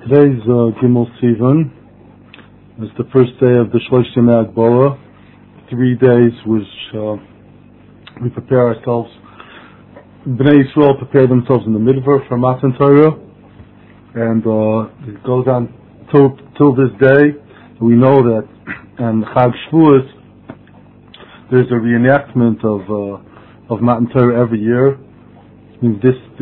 Today's Gimel Sivan. It's the first day of the Shlosh Yemei Agbola. 3 days which we prepare ourselves. Bnei Yisrael prepare themselves in the Midbar for Matan Torah, and it goes on till this day. We know that, and Chag Shavuos, there's a reenactment of Matan Torah every year. I mean,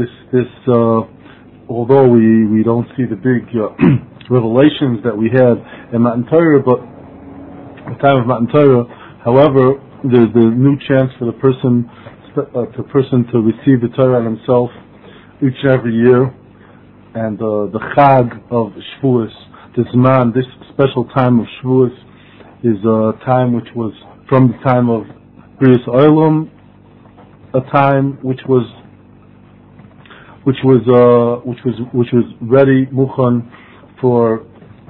although we don't see the big revelations that we had in Matan Torah, but at the time of Matan Torah, however, there's the new chance for the person to receive the Torah on himself each and every year, and the Chag of Shavuos, this special time of Shavuos, is a time which was from the time of B'riyas Olam, a time which was ready, Mukhan, for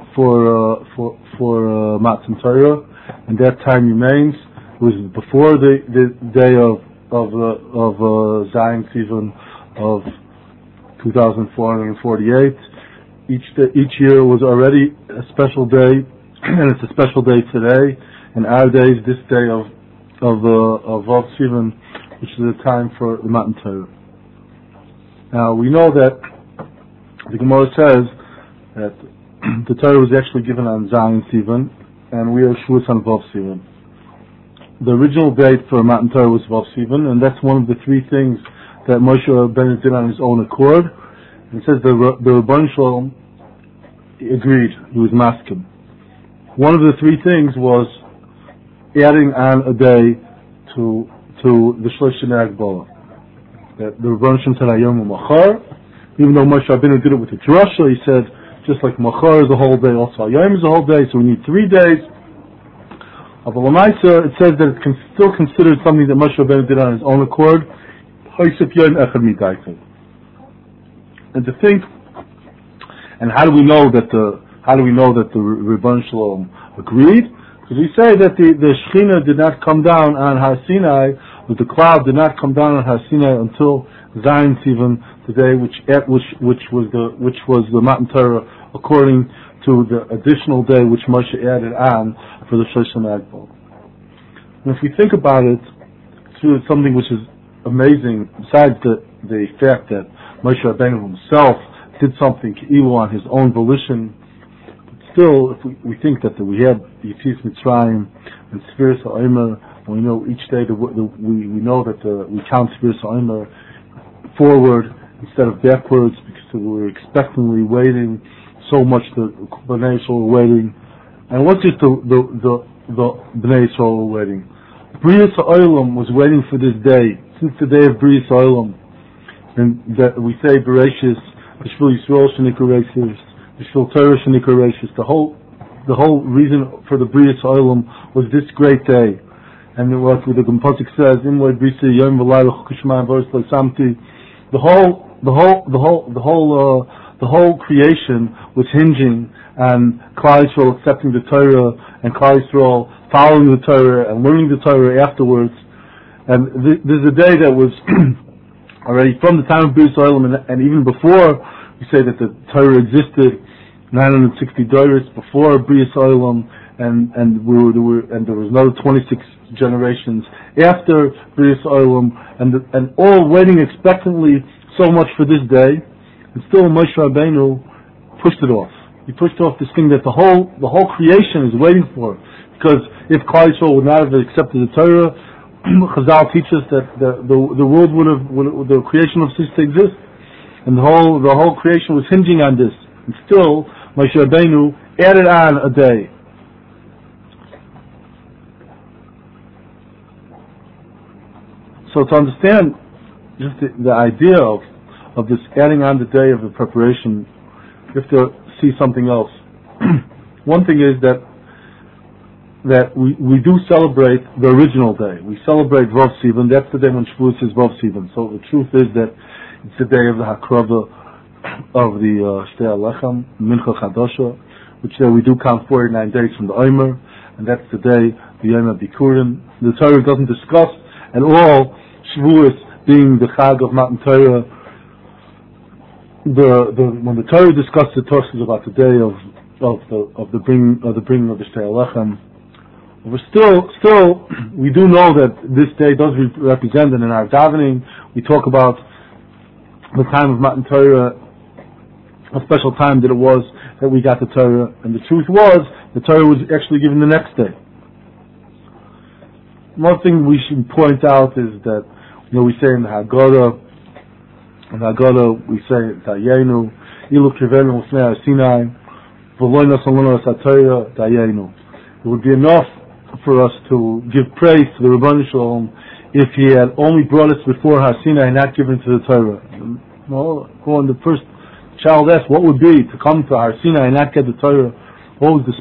Matan Torah, and that time remains. It was before the day of Zion Sivan of 2448. Each year was already a special day, and it's a special day today. And our day is this day of Vav Sivan, which is the time for the Matan Torah. Now we know that the Gemara says that the Torah was actually given on Zion Sivan, and we are Shavuos on Vav Sivan. The original date for Matan Torah was Vav Sivan, and that's one of the 3 things that Moshe Rabbeinu did on his own accord. And it says the Rebbeinu Shalom agreed; he was maskim. One of the 3 things was adding on a day to the Shlosh Yemei Agbola. That the Rebbeinu Shalom said Hayom Machar, even though Moshe Rabbeinu did it with the drasha, he said just like Machar is a whole day, also Hayom is a whole day, so we need 3 days. Of the Lamaisa, it says that it's still considered something that Moshe Rabbeinu did on his own accord. And to think, and how do we know that the Rebbeinu Shalom agreed? Because we say that the Shechina did not come down on Har Sinai, but the cloud did not come down on Har Sinai until Zion Sivan, the day which was the Matan Torah, according to the additional day which Moshe added on for the Shlosh Yemei Agbola. And if we think about it, it's really something which is amazing. Besides the fact that Moshe Rabbeinu himself did something evil on his own volition, but still, if we think that we had the Yetzias Mitzrayim and Sfiras HaOmer, and we know each day we know that we count Sfiras HaOmer forward instead of backwards, because we were expectantly waiting so much. The Bnei Yisrael were waiting, and it wasn't just the Bnei Yisrael were waiting. B'riyas Olam was waiting for this day since the day of B'riyas Olam, and that we say Bereshis, B'shvil Yisrael Shenikra Reishis, B'shvil Torah Shenikra Reishis. The whole reason for the B'riyas Olam was this great day, and what the Pasuk says, Imloy Brisa Yom V'Layla Chukushmayim V'Oris L'Samti. The whole creation was hinging on Klal Yisrael accepting the Torah, and Klal Yisrael following the Torah and learning the Torah afterwards. And there's a day that was already from the time of B'riyas Olam, and even before. We say that the Torah existed 960 doros before B'riyas Olam, and there was another 26 generations after B'riyas Olam, and all waiting expectantly so much for this day, and still Moshe Rabbeinu pushed it off. He pushed off this thing that the whole creation is waiting for. Because if Klal Yisrael would not have accepted the Torah, Chazal teaches that the world the creation would cease to exist, and the whole creation was hinging on this. And still, Moshe Rabbeinu added on a day. So to understand just the idea of this adding on the day of the preparation, you have to see something else. One thing is that we do celebrate the original day. We celebrate Vav Sivan. That's the day when Shavuos is Vav Sivan. So the truth is that it's the day of the Hakrava of the Shtei Alechem, Mincha Chadasha, which we do count 49 days from the Omer, and that's the day, the Yom HaBikurim. The Torah doesn't discuss at all Shavuos being the Chag of Matan Torah, when the Torah discussed the Tosfos about the day of the bringing of the Shtei Alechem, we do know that this day does represent, and in our davening we talk about the time of Matan Torah, a special time that it was that we got the Torah, and the truth was the Torah was actually given the next day. One thing we should point out is that we say in the Haggadah, we say Dayenu, Ilu Kivenu Ufnei Sinai, V'loi Nasalonu Asatayah Dayenu. It would be enough for us to give praise to the Rebbeinu Shalom if he had only brought us before Har Sinai and not given to the Torah. When the first child asked, what would be to come to Har Sinai and not get the Torah? What was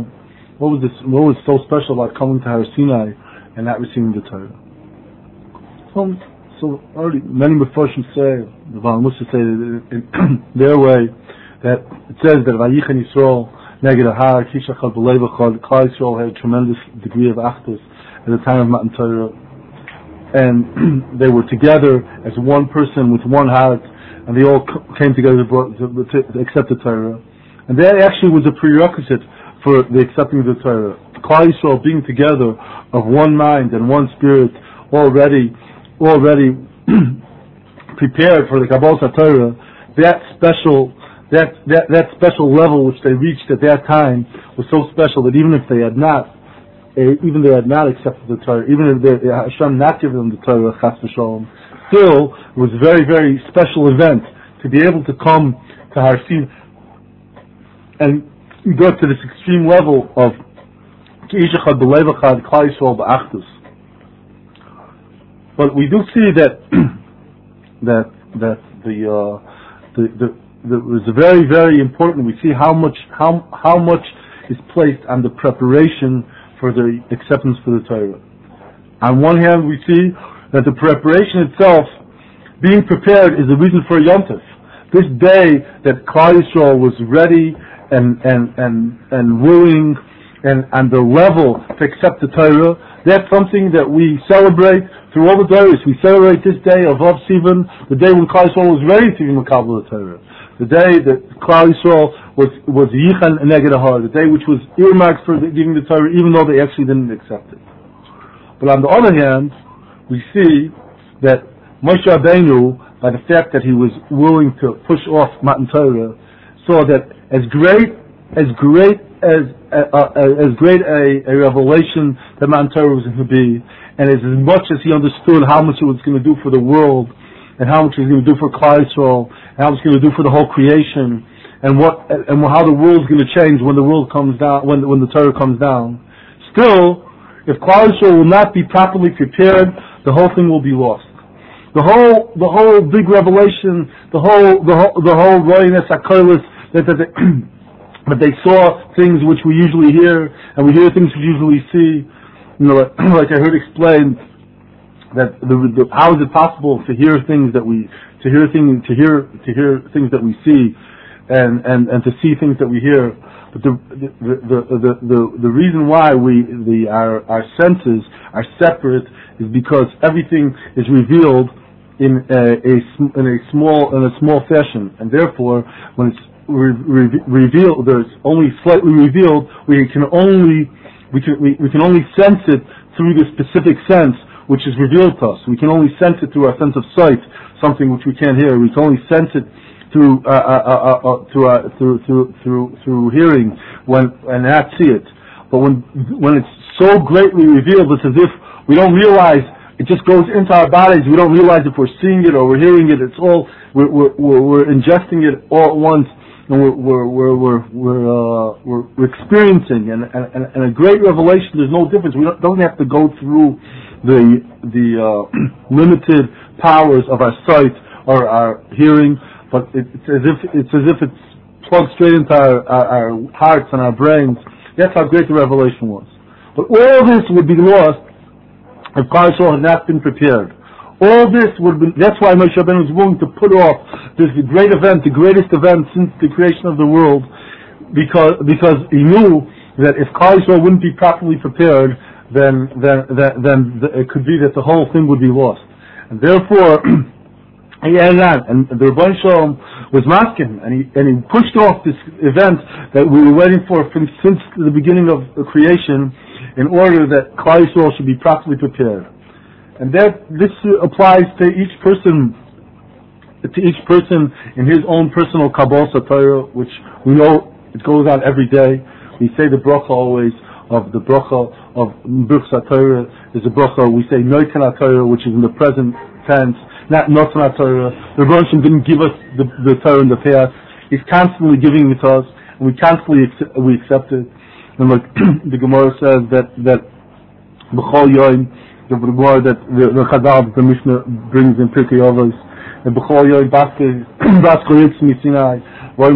so special about coming to Har Sinai and not receiving the Torah? So already many Mefarshim say, the Baal Musa say in their way, that it says that Vayichen Yisrael Neged Ahar Kishachal B'Leivachal, Klal Yisrael had a tremendous degree of achdus at the time of Matan Torah, and they were together as one person with one heart, and they all came together to accept the Torah, and that actually was a prerequisite for the accepting of the Torah. Klal Yisrael being together of one mind and one spirit, already prepared for the Kabbalah Torah. That special level which they reached at that time was so special that even they had not accepted the Torah, even if Hashem not given them the Torah, Chas v'Shalom, still it was a very, very special event to be able to come to Har Sinai and go to this extreme level of Ki'ish Echad B'Lev Echad Klal Yisrael B'Achdus. But we do see that was very, very important. We see how much is placed on the preparation for the acceptance for the Torah. On one hand, we see that the preparation itself, being prepared, is the reason for Yom Tov. This day that Klal Yisrael was ready and willing and on the level to accept the Torah, that's something that we celebrate through all the Torahs. We celebrate this day of Av Sivan, the day when Klal Yisrael was ready to be Makabel the Torah, the day that Klal Yisrael was Yichan Neged Ahar, the day which was earmarked for giving the Torah, even though they actually didn't accept it. But on the other hand, we see that Moshe Rabbeinu, by the fact that he was willing to push off Matan Torah, saw that as great a revelation that Matan Torah was going to be, and as much as he understood how much it was going to do for the world, and how much it was going to do for Klal Yisrael, and how much it was going to do for the whole creation, and how the world's going to change when the world comes down, when the Torah comes down. Still, if Klal Yisrael will not be properly prepared, the whole thing will be lost. The whole big revelation, the whole Royiness HaKolis, that they saw things which we usually hear, and we hear things we usually see. Like I heard explained that how is it possible to hear things that we hear things that we see, and to see things that we hear. But the reason why our senses are separate is because everything is revealed in a small fashion, and therefore when it's revealed, there's only slightly revealed. We can only sense it through the specific sense which is revealed to us. We can only sense it through our sense of sight, something which we can't hear. We can only sense it through hearing and not see it. But when it's so greatly revealed, it's as if we don't realize. It just goes into our bodies. We don't realize if we're seeing it or we're hearing it. It's all we're ingesting it all at once, and we're experiencing. And a great revelation. There's no difference. We don't have to go through the limited powers of our sight or our hearing, but it's as if it's plugged straight into our hearts and our brains. That's how great the revelation was. But all this would be lost if Klal Yisrael had not been prepared. All this would be. That's why Moshe Rabbeinu was willing to put off this great event, the greatest event since the creation of the world, because he knew that if Klal Yisrael wouldn't be properly prepared, then it could be that the whole thing would be lost. And therefore, And he added on, and the Rebbeinu Shalom was masking, and he pushed off this event that we were waiting for since the beginning of creation, in order that Klal Yisrael should be properly prepared. And that this applies to each person in his own personal Kabbalah Torah, which we know it goes on every day. We say the bracha always of the bracha of Birchas Torah is a bracha. We say Noitan Torah, which is in the present tense, not Notan Torah. The Rebbeinu Shalom didn't give us the Torah in the past. He's constantly giving it to us, and we constantly accept it. And like the Gemara says that B'chol Yoim, the Gemara that the Chazal, the Mishnah brings in Pirkei Avos, and B'chol Yoim Basker Yitzmi Sinai, there's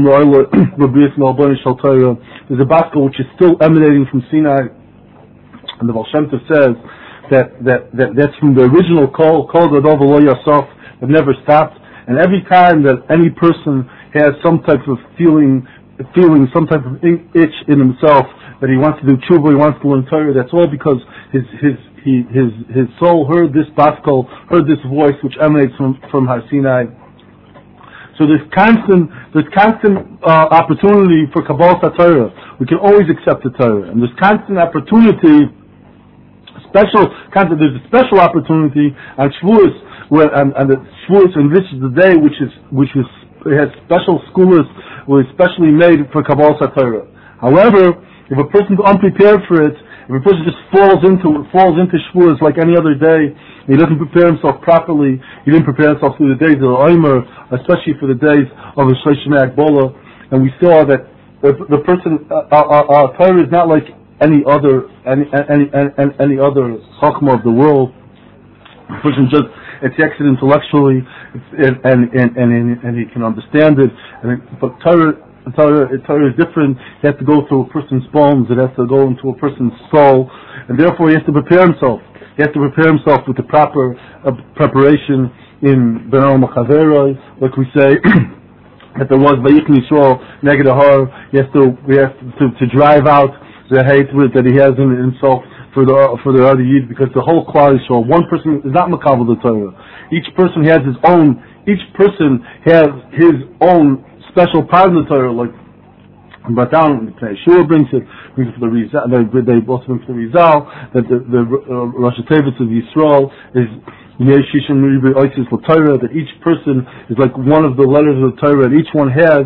a Basker which is still emanating from Sinai, and the Baal Shem Tov says that's from the original Kol Gadol V'lo Yasaf, that never stopped. And every time that any person has some type of feeling, some type of itch in himself that he wants to do tshuva, he wants to learn Torah, that's all because his soul heard this Baskol, heard this voice which emanates from Har Sinai. So there's constant opportunity for Kabbalah Torah. We can always accept the Torah, and there's constant opportunity. There's a special opportunity on Shavuos, and the Shavuos, and this is the day which has special schools were especially made for Kabbalah Torah. However, if a person's unprepared for it, if a person just falls into Shavuos like any other day, he doesn't prepare himself properly, he didn't prepare himself through the days of the Omer, especially for the days of the Shloshim Agbola, and we saw that the person Torah is not like any other chachma of the world. The person just attacks it intellectually, and he can understand it. But Torah is different. It has to go through a person's bones. It has to go into a person's soul, and therefore he has to prepare himself. He has to prepare himself with the proper preparation in Benal Machaveroi, like we say. That there was Vayikni Yisrael Neged Ahar. He has to drive out the hatred that he has in himself for the other Yid, because the whole Klal Yisrael, one person is not Makabel the Torah. Each person has his own special part of the Torah, like but down Yeshua brings it for the Rizal. They also bring for the Rizal that the Rosh Tevis of Yisrael is Yeshishim Ribi Oisis Torah. That each person is like one of the letters of the Torah, and each one has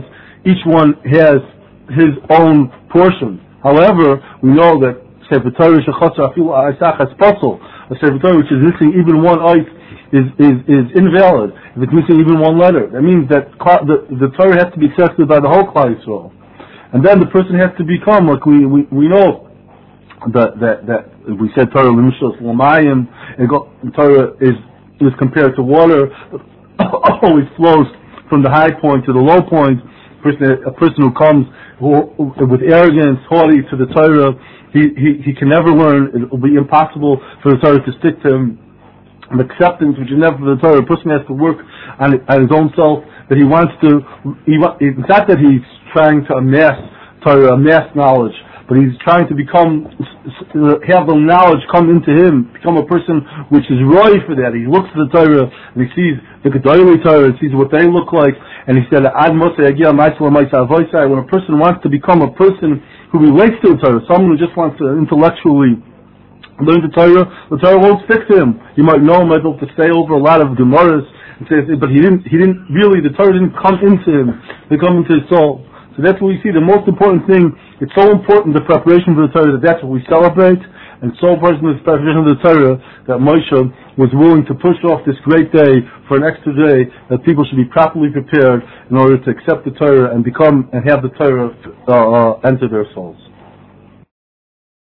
his own portion. However, we know that Sefer Torah Shechotzer Afilu Aisach as Puzzle, a Sefer Torah which is missing even one ois is invalid if it's missing even one letter. That means that the Torah has to be accepted by the whole Klal Yisrael. And then the person has to become, like we know that we said Torah Limshos Lamayim, Torah is compared to water, always flows from the high point to the low point. A person who comes with arrogance, haughty to the Torah, he can never learn. It will be impossible for the Torah to stick to him. An acceptance which is never for the Torah. A person has to work on his own self. That he wants to. It's not that he's trying to amass Torah, amass knowledge, but he's trying to have the knowledge come into him, become a person which is ready for that. He looks at the Torah and he sees the Gedolei Torah, and sees what they look like, and he said, when a person wants to become a person who relates to the Torah, someone who just wants to intellectually learn the Torah won't stick to him. He might know, might be able to say over a lot of Gemaras, but he didn't really, the Torah didn't come into him, it come into his soul. So that's what we see. The most important thing, it's so important, the preparation for the Torah, that's what we celebrate, and so important is the preparation of the Torah that Moshe was willing to push off this great day for an extra day, that people should be properly prepared in order to accept the Torah and have the Torah enter their souls.